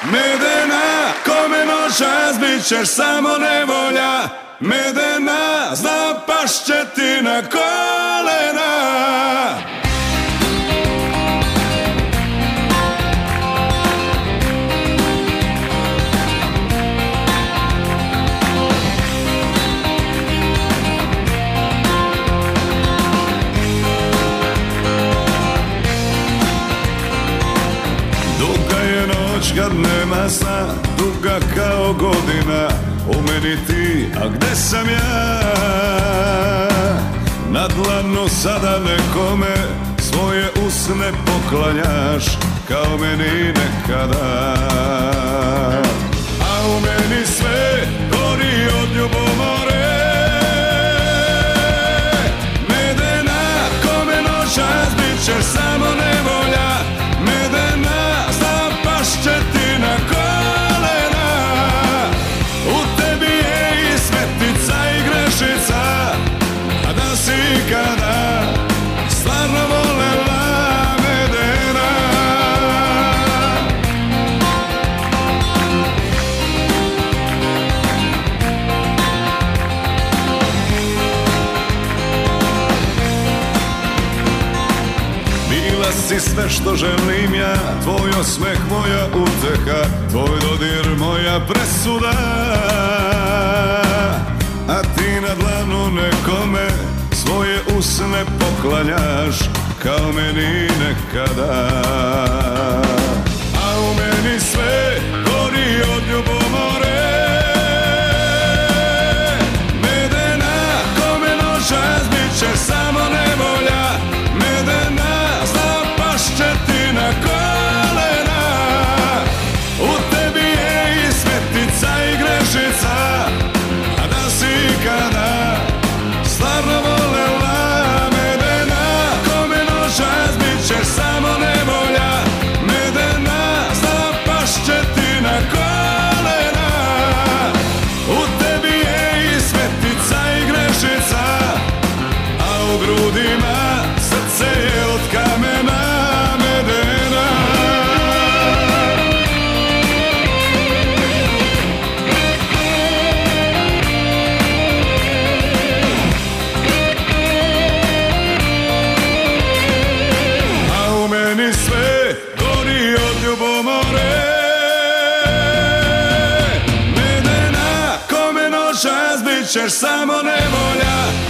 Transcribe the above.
Medena, kome noćas bit ćeš samo nevolja. Medena, znam pašće ti na kolena. Kad nema sna, duga kao godina, u meni ti, a gde sam ja? Na dlanu sada nekome svoje usne poklanjaš, kao meni nekada. A u meni sve gori od ljubomore. Medena, kome noćas bit ćeš samo nevolja. Medena, pašće ti na kolena. U tebi je i svetica i grešica, a da si ikada stvarno volela Medena. Bila si sve što želim ja, tvoj osmeh moja uteha, tvoj dodir moja presuda. A ti na dlanu nekome svoje usne poklanjaš, kao meni nekada. A u meni sve gori od ljubomore. Medena, kome noćas bit ćeš samo nevolja. Medena, znam pašće ti na kolena. U tebi je i svetica i grešica, a da si ikada stvarno volela Medena. Kome noćas bit ćeš samo nevolja. Medena, znam pašće ti na kolena. U tebi je i svetica i grešica, a u grudima srce je od kamena. Medena, a u meni sve gori od ljubomore. Medena, kome noćas bit ćeš samo nevolja.